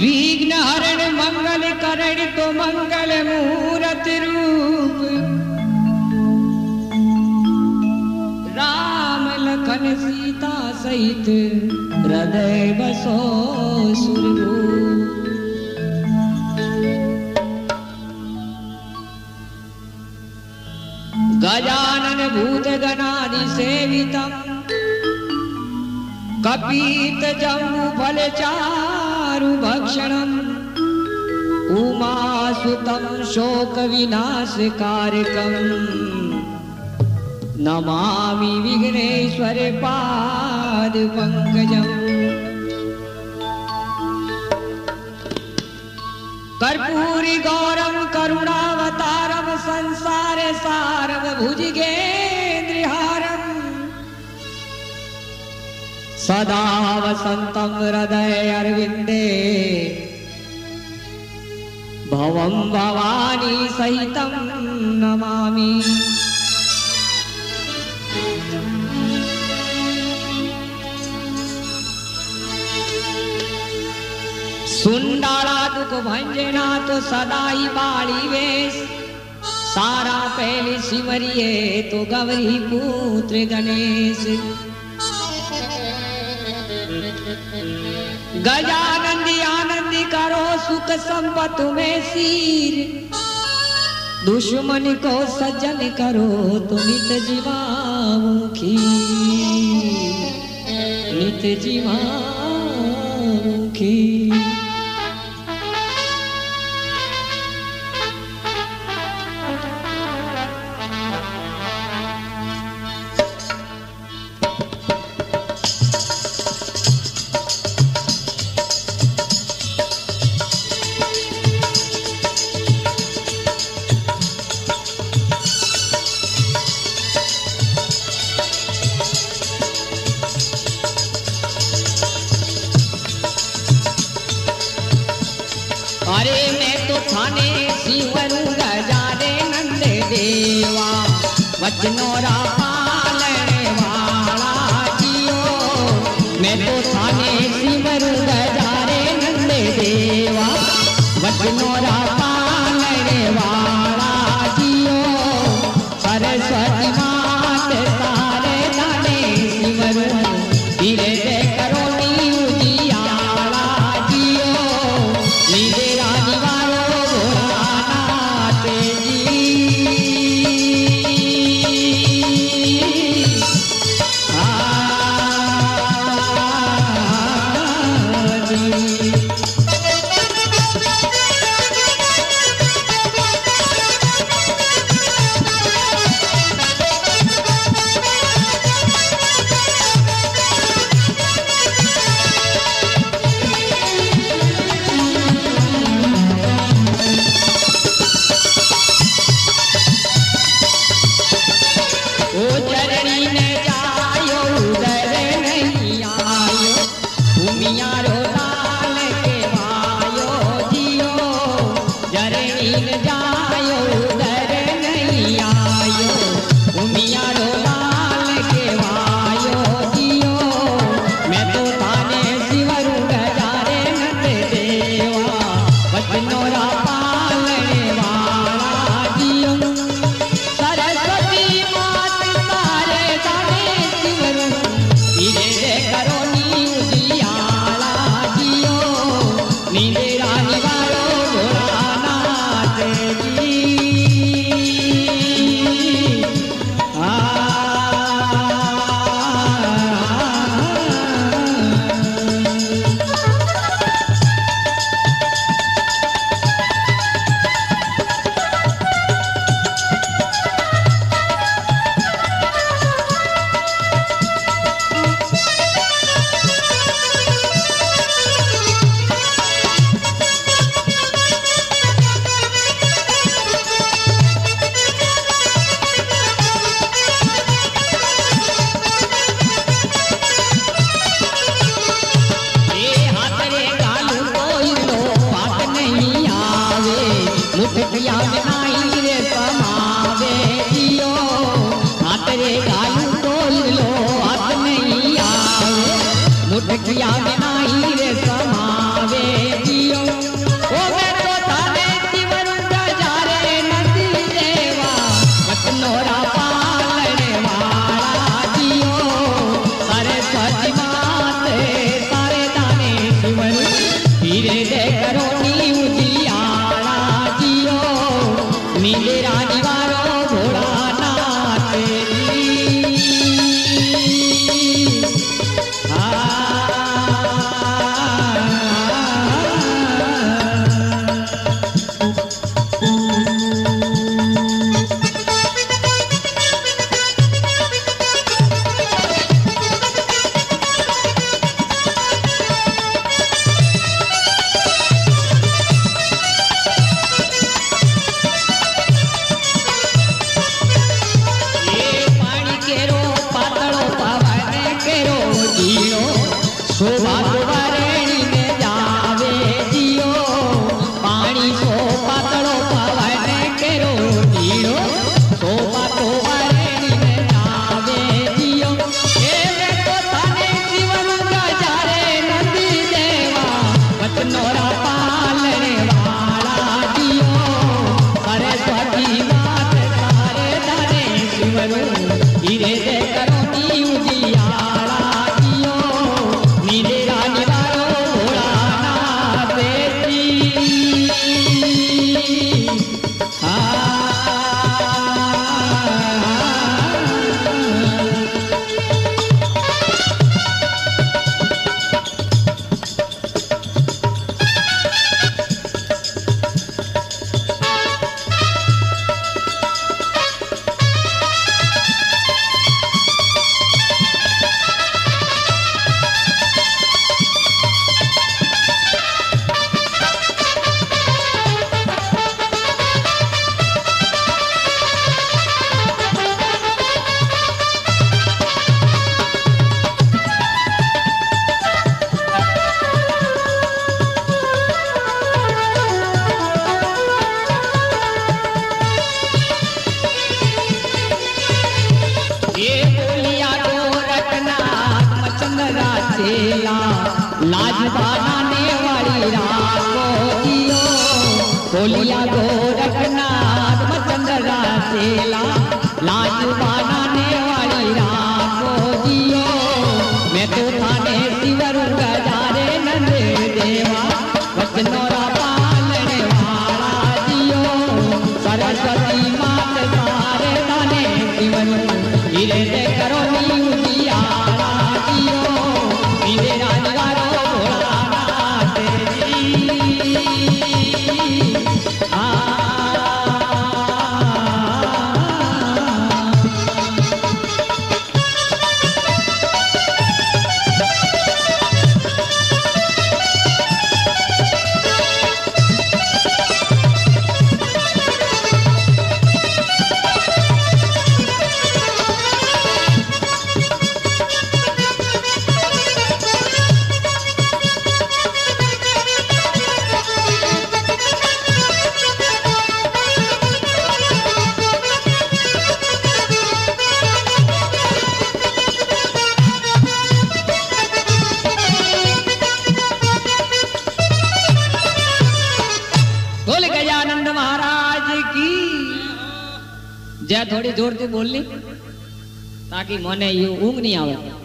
विघ्न हरण मंगल करण तो मंगल मूरत रूप राम लखन सीता सहित हृदय बसो सुरभूप। गजानन भूत गणादि सेवितम् कपीत जम्बू फलचारु भक्षणम् उमासुतं शोक विनाशकारकम् नमामि विघ्नेश्वर पाद पंकजम्। कर्पूरी गौरम करुणावतारम संसार सारम भुजगेन्द्रहारम सदा वसंतम हृदय अरविंदे भवं भवानी सहितं नमामि। सुंडाला दुख भंजना तो सदाई बाड़ी वेश सारा पहले सिमरिए तो गौरी पुत्र गणेश। गजानंदी आनंदी करो सुख संपत में सीर दुश्मन को सज्जन करो तो नित जीवामुखी नित जीवामुखी। अरे मैं तो थाने शिवरु गजारे नंद देवा वचनोरा पालने वाला जियो। मैं तो थाने शिवरु गजारे नंद देवा वचनोरा पालने वाला जियो। सरस्वती मात सारे दाने शिवरु धीरे दे करो उजियाला जियो। नीले मुठिया में नाही रे समावे जियो। तिवरू हीरे दे करो नी उजियारा जियो नीले रानी वारो भोला ना देती लाज बनाने वाली राखो जियो बोलिया गोरखनाथ मचंद्रा सेला लाज बनाने वाली राखो जियो मैं तो थाने तिवरू गजारे नंदे देवा वचनोरा पालने वाला जियो सरस्वती मात सारे थाने तिवरू हीरे दे करो नी उजियारा जियो हीरे रानी वारो भोला नाथ जी गजानंद महाराज की जय। थोड़ी जोर से बोलनी ताकि मने ऊँग नहीं आवे।